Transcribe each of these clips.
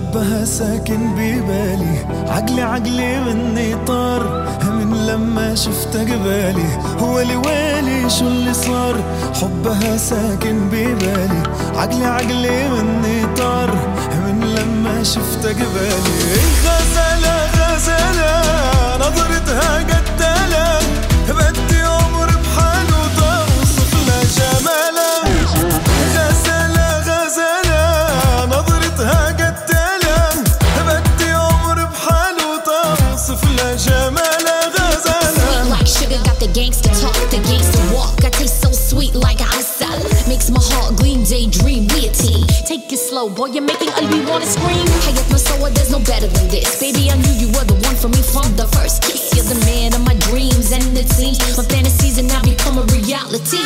حبها ساكن ببالي، عقلي مني طار من لما شفتها قبالي. هو لي ويلي شو اللي صار، حبها ساكن ببالي، عقلي مني طار من لما شفتها قبالي. غزالة غزالة نظرتها قتالة، بدي عمر بحاله توصف لها جمالها. غزالة غزالة نظرتها قتالة، بدي عمر بحاله توصف لها جمالها. غزالة sweet like sugar, got the gangster talk, the gangster walk. I taste so sweet like asal, makes my heart gleam, daydream deity. Take it slow, boy, you're making قلبي wanna scream. حياة مسوى, there's no better than this. Baby, I knew you were the one for me from the first kiss. You're the man of my dreams, and it seems my fantasies have now become a reality.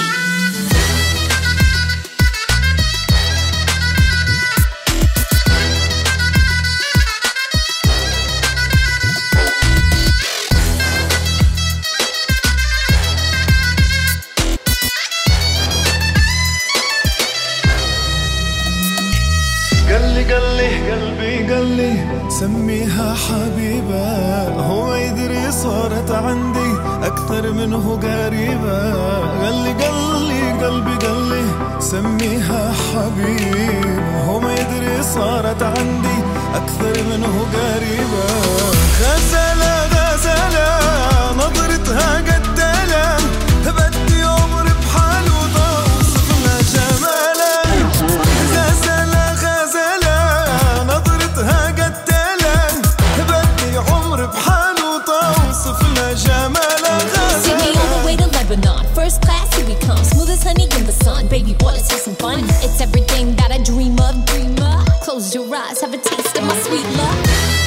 قلبي سميها حبيبة، هو يدري صارت عندي أكثر منه قريبة. قلبي سميها حبيبة، هو ما يدري صارت عندي أكثر منه قريبة. غزالة غزالة نظرتها قتالة، بدي عمر بحاله توصف لها جمالها. غزالة غزالة نظرتها قتالة، بدي عمر بحاله توصف لها جمالها. See me on the way to Lebanon, first class here we come, smooth as honey in the sun. Baby boy, let's have some fun. It's everything that I dream of. Close your eyes, have a taste of my sweet love.